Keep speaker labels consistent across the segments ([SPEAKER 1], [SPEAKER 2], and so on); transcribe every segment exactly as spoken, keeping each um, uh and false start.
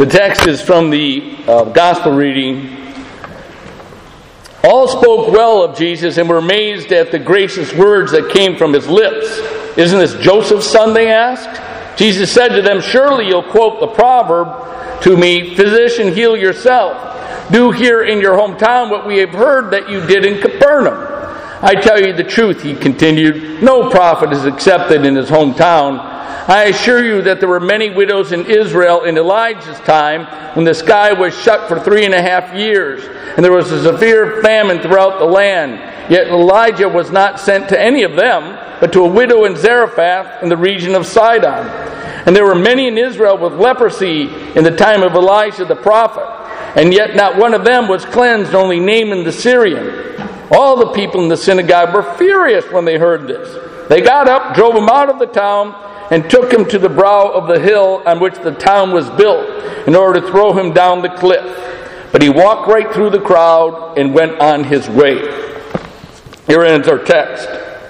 [SPEAKER 1] The text is from the uh, gospel reading. All spoke well of Jesus and were amazed at the gracious words that came from his lips. Isn't this Joseph's son, they asked? Jesus said to them, surely you'll quote the proverb to me, physician, heal yourself. Do here in your hometown what we have heard that you did in Capernaum. I tell you the truth, he continued, no prophet is accepted in his hometown. I assure you that there were many widows in Israel in Elijah's time when the sky was shut for three and a half years, and there was a severe famine throughout the land. Yet Elijah was not sent to any of them, but to a widow in Zarephath in the region of Sidon. And there were many in Israel with leprosy in the time of Elijah the prophet, and yet not one of them was cleansed, only Naaman the Syrian. All the people in the synagogue were furious when they heard this. They got up, drove him out of the town, and took him to the brow of the hill on which the town was built in order to throw him down the cliff. But he walked right through the crowd and went on his way. Here ends our text.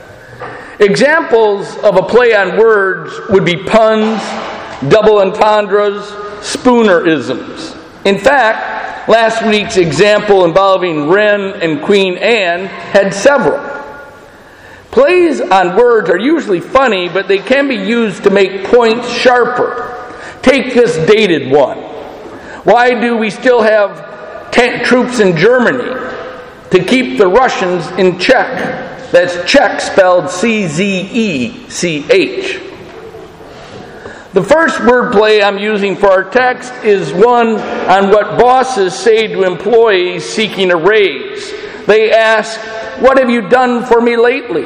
[SPEAKER 1] Examples of a play on words would be puns, double entendres, spoonerisms. In fact, last week's example involving Wren and Queen Anne had several. Plays on words are usually funny, but they can be used to make points sharper. Take this dated one. Why do we still have tent troops in Germany? To keep the Russians in check. That's Czech spelled C Z E C H. The first wordplay I'm using for our text is one on what bosses say to employees seeking a raise. They ask, what have you done for me lately?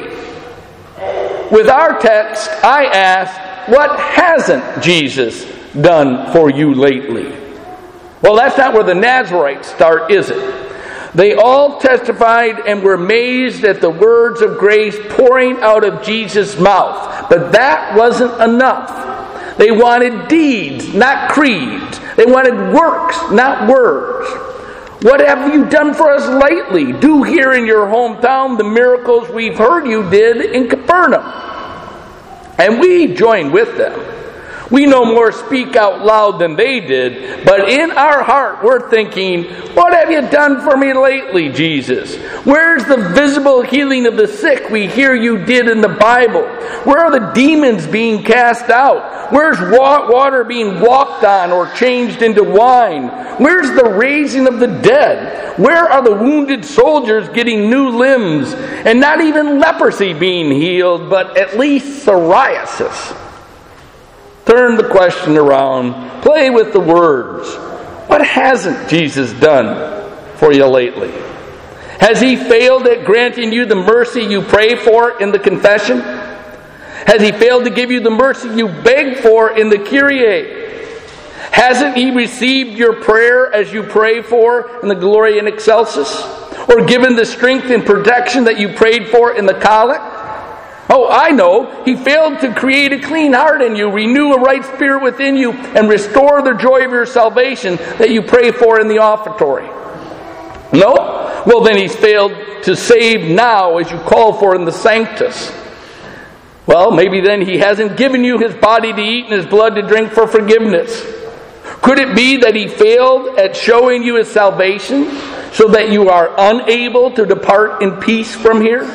[SPEAKER 1] With our text, I ask, what hasn't Jesus done for you lately? Well, that's not where the Nazarites start, is it? They all testified and were amazed at the words of grace pouring out of Jesus' mouth. But that wasn't enough. They wanted deeds, not creeds. They wanted works, not words. What have you done for us lately? Do here in your hometown the miracles we've heard you did in Capernaum. And we join with them. We no more speak out loud than they did, but in our heart we're thinking, what have you done for me lately, Jesus? Where's the visible healing of the sick we hear you did in the Bible? Where are the demons being cast out? Where's wa- water being walked on or changed into wine? Where's the raising of the dead? Where are the wounded soldiers getting new limbs? And not even leprosy being healed, but at least psoriasis. Turn the question around. Play with the words. What hasn't Jesus done for you lately? Has he failed at granting you the mercy you pray for in the confession? Has he failed to give you the mercy you beg for in the Kyrie? Hasn't he received your prayer as you pray for in the Gloria in Excelsis? Or given the strength and protection that you prayed for in the Collect? Oh, I know. He failed to create a clean heart in you, renew a right spirit within you, and restore the joy of your salvation that you pray for in the offertory. No? Well, then he's failed to save now as you call for in the Sanctus. Well, maybe then he hasn't given you his body to eat and his blood to drink for forgiveness. Could it be that he failed at showing you his salvation so that you are unable to depart in peace from here?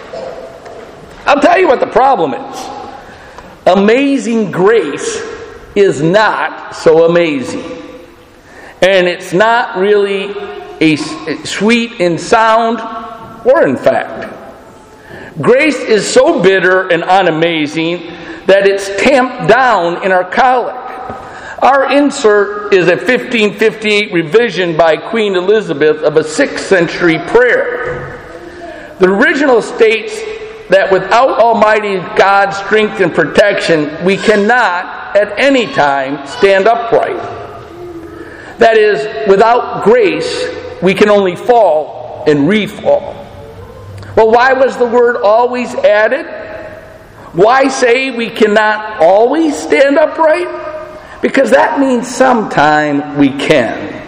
[SPEAKER 1] I'll tell you what the problem is. Amazing grace is not so amazing. And it's not really a sweet in sound or in fact. Grace is so bitter and unamazing that it's tamped down in our collect. Our insert is a fifteen fifty-eight revision by Queen Elizabeth of a sixth century prayer. The original states that without Almighty God's strength and protection, we cannot at any time stand upright. That is, without grace, we can only fall and re-fall. Well, why was the word always added? Why say we cannot always stand upright? Because that means sometime we can.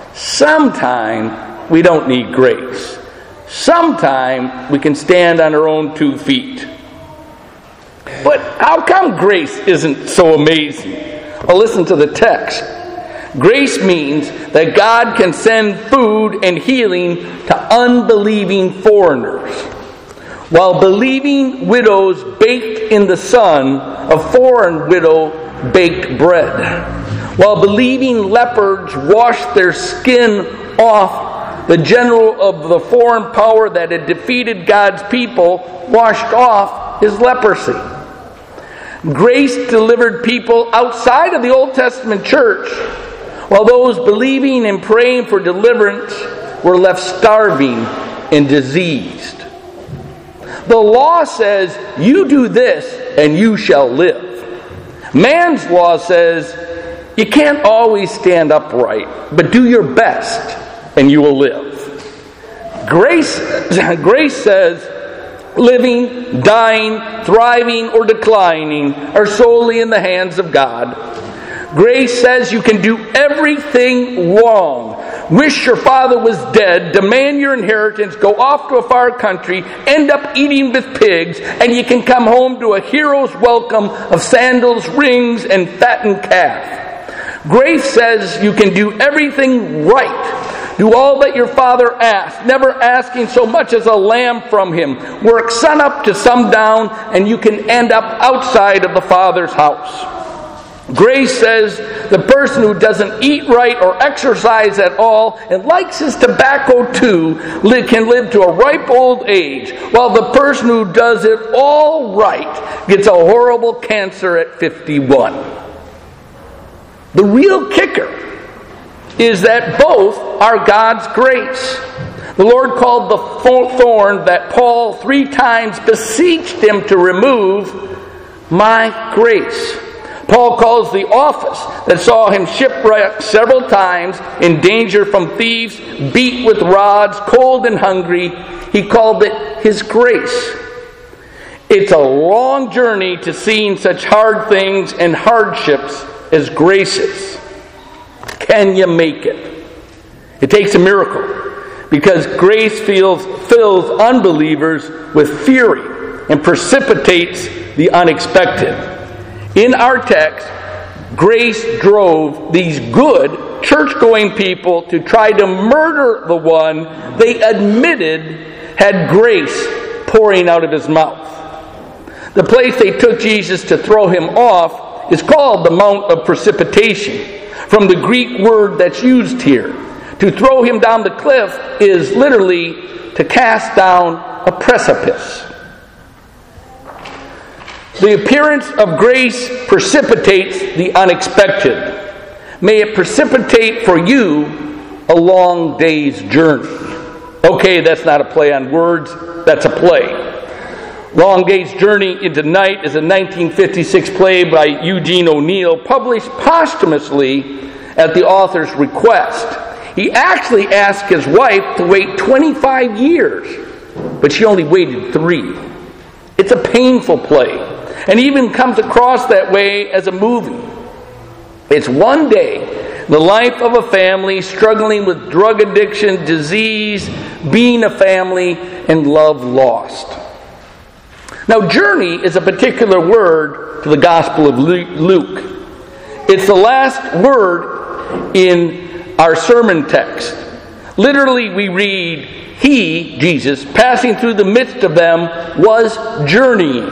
[SPEAKER 1] Sometime we don't need grace. Sometime we can stand on our own two feet. But how come grace isn't so amazing? Well, listen to the text. Grace means that God can send food and healing to unbelieving foreigners, while believing widows baked in the sun, a foreign widow baked bread. While believing leopards washed their skin off, the general of the foreign power that had defeated God's people washed off his leprosy. Grace delivered people outside of the Old Testament church, while those believing and praying for deliverance were left starving and diseased. The law says, you do this and you shall live. Man's law says, you can't always stand upright, but do your best and you will live. Grace, grace says, living, dying, thriving, or declining are solely in the hands of God. Grace says you can do everything wrong. Wish your father was dead, demand your inheritance, go off to a far country, end up eating with pigs, and you can come home to a hero's welcome of sandals, rings, and fattened calf. Grace says you can do everything right. Do all that your father asked, never asking so much as a lamb from him. Work sun up to sundown, and you can end up outside of the Father's house. Grace says the person who doesn't eat right or exercise at all and likes his tobacco too can live to a ripe old age, while the person who does it all right gets a horrible cancer at fifty-one. The real kicker is that both are God's grace. The Lord called the thorn that Paul three times beseeched him to remove my grace. Paul calls the office that saw him shipwrecked several times, in danger from thieves, beat with rods, cold and hungry, he called it his grace. It's a long journey to seeing such hard things and hardships as graces. Can you make it? It takes a miracle, because grace feels, fills unbelievers with fury and precipitates the unexpected. In our text, grace drove these good, church-going people to try to murder the one they admitted had grace pouring out of his mouth. The place they took Jesus to throw him off is called the Mount of Precipitation, from the Greek word that's used here. To throw him down the cliff is literally to cast down a precipice. The appearance of grace precipitates the unexpected. May it precipitate for you a long day's journey. Okay, that's not a play on words, that's a play. Long Day's Journey into Night is a nineteen fifty-six play by Eugene O'Neill, published posthumously at the author's request. He actually asked his wife to wait twenty-five years, but she only waited three. It's a painful play, and even comes across that way as a movie. It's one day, the life of a family struggling with drug addiction, disease, being a family, and love lost. Now, journey is a particular word to the Gospel of Luke. It's the last word in our sermon text. Literally, we read, He, Jesus, passing through the midst of them, was journeying.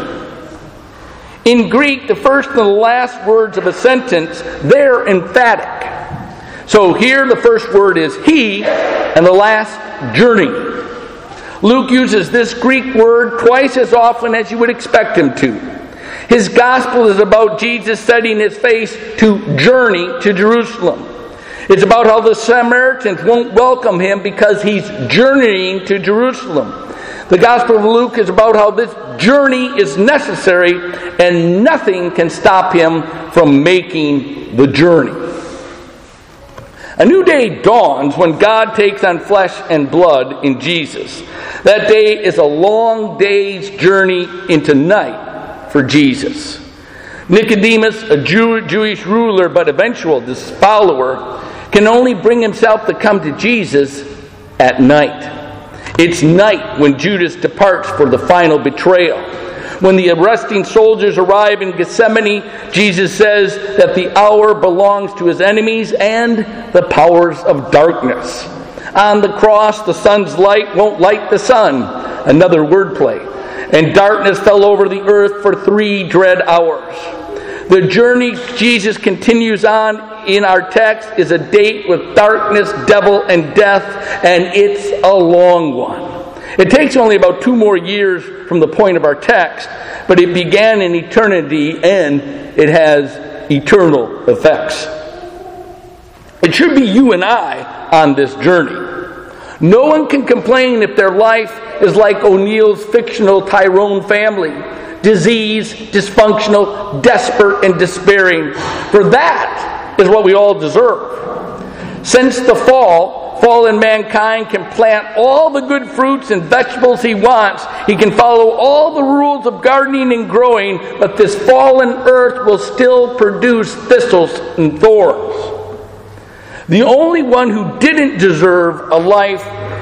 [SPEAKER 1] In Greek, the first and the last words of a sentence, they're emphatic. So here the first word is He, and the last, journey. Luke uses this Greek word twice as often as you would expect him to. His gospel is about Jesus setting his face to journey to Jerusalem. It's about how the Samaritans won't welcome him because he's journeying to Jerusalem. The Gospel of Luke is about how this journey is necessary and nothing can stop him from making the journey. A new day dawns when God takes on flesh and blood in Jesus. That day is a long day's journey into night for Jesus. Nicodemus, a Jew, Jewish ruler but eventual follower, can only bring himself to come to Jesus at night. It's night when Judas departs for the final betrayal. When the arresting soldiers arrive in Gethsemane, Jesus says that the hour belongs to his enemies and the powers of darkness. On the cross, the sun's light won't light the sun. Another wordplay. And darkness fell over the earth for three dread hours. The journey Jesus continues on in our text is a date with darkness, devil, and death, and it's a long one. It takes only about two more years from the point of our text, but it began in eternity and it has eternal effects. It should be you and I on this journey. No one can complain if their life is like O'Neill's fictional Tyrone family. Disease, dysfunctional, desperate, and despairing. For that is what we all deserve. Since the fall, fallen mankind can plant all the good fruits and vegetables he wants. He can follow all the rules of gardening and growing, but this fallen earth will still produce thistles and thorns. The only one who didn't deserve a life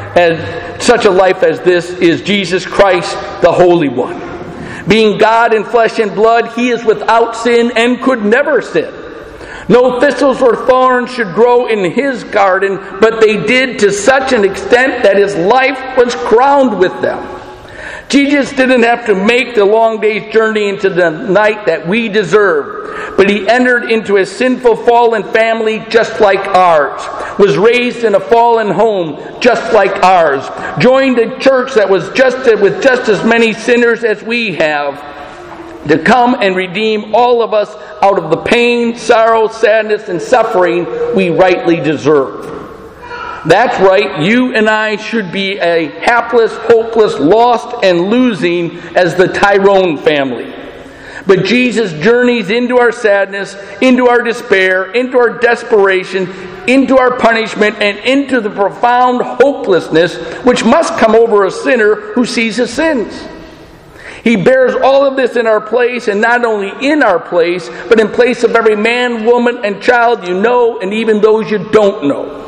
[SPEAKER 1] as such a life as this is Jesus Christ, the Holy One. Being God in flesh and blood, he is without sin and could never sin. No thistles or thorns should grow in his garden, but they did to such an extent that his life was crowned with them. Jesus didn't have to make the long day's journey into the night that we deserve, but he entered into a sinful fallen family just like ours, was raised in a fallen home just like ours, joined a church that was just with just as many sinners as we have, to come and redeem all of us out of the pain, sorrow, sadness, and suffering we rightly deserve. That's right, you and I should be a hapless, hopeless, lost, and losing as the Tyrone family. But Jesus journeys into our sadness, into our despair, into our desperation, into our punishment, and into the profound hopelessness which must come over a sinner who sees his sins. He bears all of this in our place, and not only in our place, but in place of every man, woman, and child you know, and even those you don't know.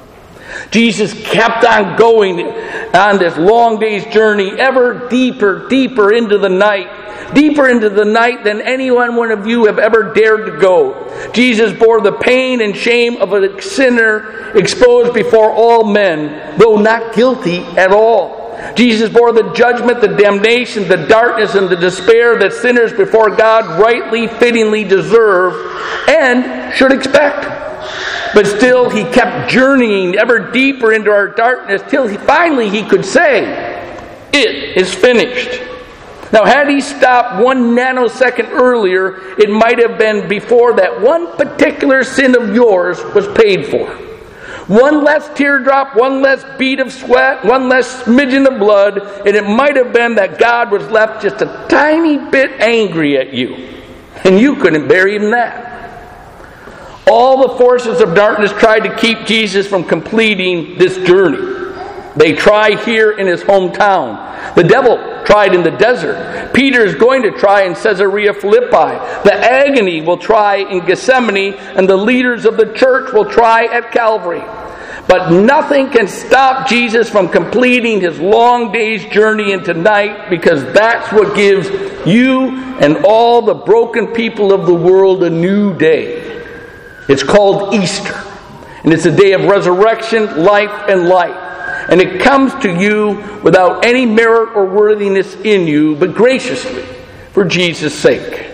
[SPEAKER 1] Jesus kept on going on this long day's journey, ever deeper, deeper into the night, deeper into the night than any one of you have ever dared to go. Jesus bore the pain and shame of a sinner exposed before all men, though not guilty at all. Jesus bore the judgment, the damnation, the darkness, and the despair that sinners before God rightly, fittingly deserve and should expect. But still, he kept journeying ever deeper into our darkness till he, finally he could say, "It is finished." Now, had he stopped one nanosecond earlier, it might have been before that one particular sin of yours was paid for. One less teardrop, one less bead of sweat, one less smidgen of blood, and it might have been that God was left just a tiny bit angry at you. And you couldn't bear even that. All the forces of darkness tried to keep Jesus from completing this journey. They try here in his hometown. The devil tried in the desert. Peter is going to try in Caesarea Philippi. The agony will try in Gethsemane, and the leaders of the church will try at Calvary. But nothing can stop Jesus from completing his long day's journey into night, because that's what gives you and all the broken people of the world a new day. It's called Easter, and it's a day of resurrection, life, and light. And it comes to you without any merit or worthiness in you, but graciously, for Jesus' sake.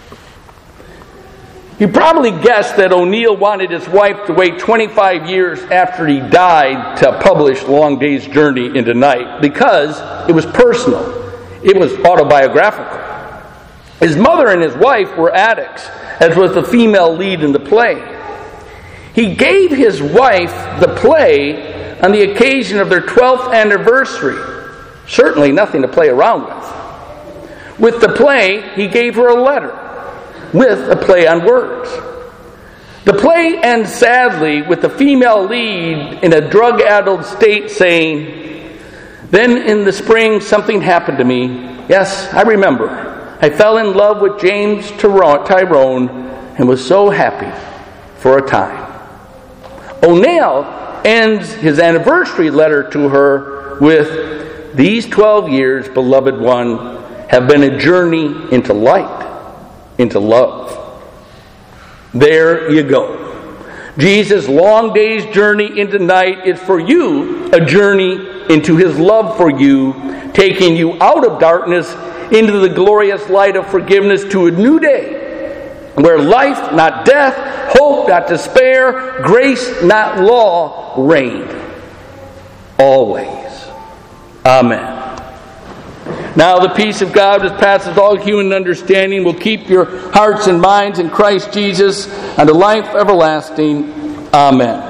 [SPEAKER 1] You probably guessed that O'Neill wanted his wife to wait twenty-five years after he died to publish Long Day's Journey into Night, because it was personal. It was autobiographical. His mother and his wife were addicts, as was the female lead in the play. He gave his wife the play on the occasion of their twelfth anniversary. Certainly nothing to play around with. With the play, he gave her a letter with a play on words. The play ends sadly with the female lead in a drug-addled state saying, "Then in the spring something happened to me. Yes, I remember. I fell in love with James Tyrone and was so happy for a time." O'Neill ends his anniversary letter to her with, "These twelve years, beloved one, have been a journey into light, into love. There you go. Jesus' long day's journey into night is for you a journey into His love for you, taking you out of darkness into the glorious light of forgiveness to a new day, where life, not death, hope, not despair, grace, not law, reign. Always. Amen. Now the peace of God, which passes all human understanding, will keep your hearts and minds in Christ Jesus unto life everlasting. Amen.